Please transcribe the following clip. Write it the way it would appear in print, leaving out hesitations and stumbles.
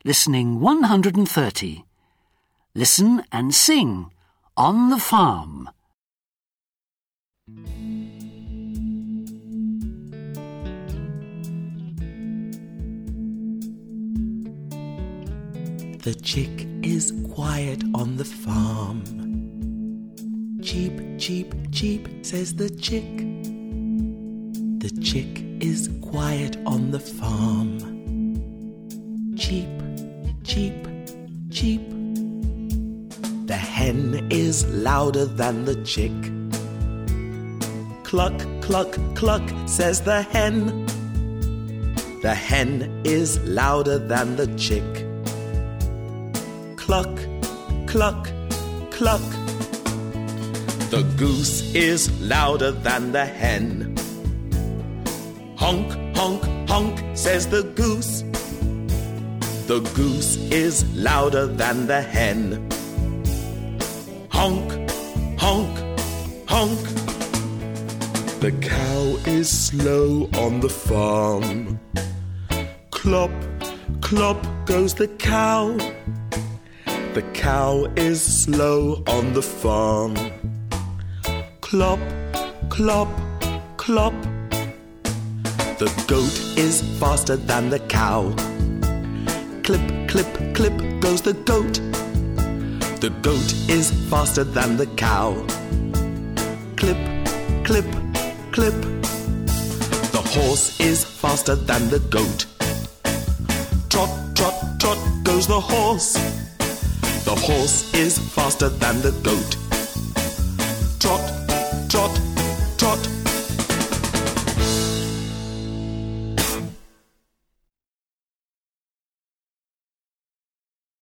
Listening 130. Listen and sing on the farm. The chick is quiet on the farm. Cheep, cheep, cheep, says the chick. The chick is quiet on the farm. Cheep, cheep, cheep. The hen is louder than the chick. Cluck, cluck, cluck, says the hen. The hen is louder than the chick. Cluck, cluck, cluck. The goose is louder than the hen. Honk, honk, honk, says the goose. The goose is louder than the hen. Honk, honk, honk. The cow is slow on the farm. Clop, clop goes the cow. The cow is slow on the farm. Clop, clop, clop. The goat is faster than the cow. Clip, clip, clip goes the goat. The goat is faster than the cow. Clip, clip, clip. The horse is faster than the goat. Trot, trot, trot goes the horse. The horse is faster than the goat. Trot, trot, trot.